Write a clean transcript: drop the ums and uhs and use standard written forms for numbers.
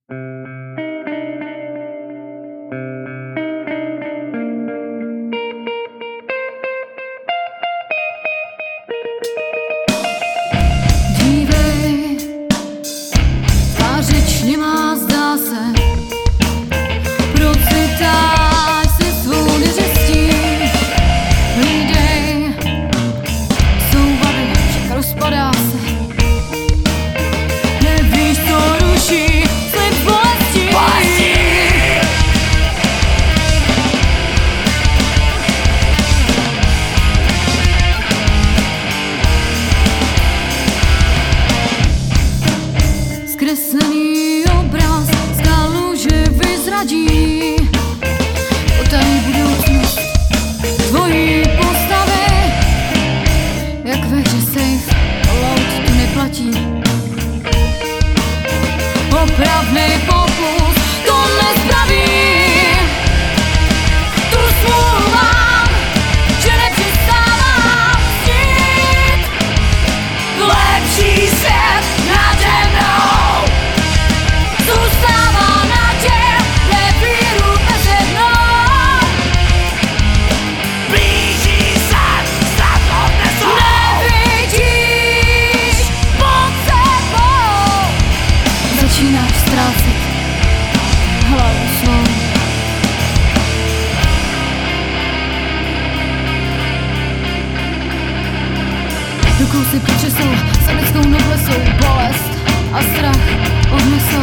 Dívej, ta řeč nemá, zdá se, procitáš si svou neřestí. Hlídej, soubavy, však rozpadá se. Nevíš, co ruší, slib bolestí. Zkreslený obraz skalu, že vyzradí potají budoucnost tvojí postavy. Jak ve hře safe, loud tu neplatí. Opravnej pokus to nespraví. Tu smůlu mám, že nepřestávám snít. Lepší svět nade mnou zůstává naděje, nevíru beze mnou. Blíží se, snad odnesou. Nevidíš pod sebou, začínáš ztrácet hlavu svou. Rukou si počesou, sameckou noblesou bolest a strach odnesou.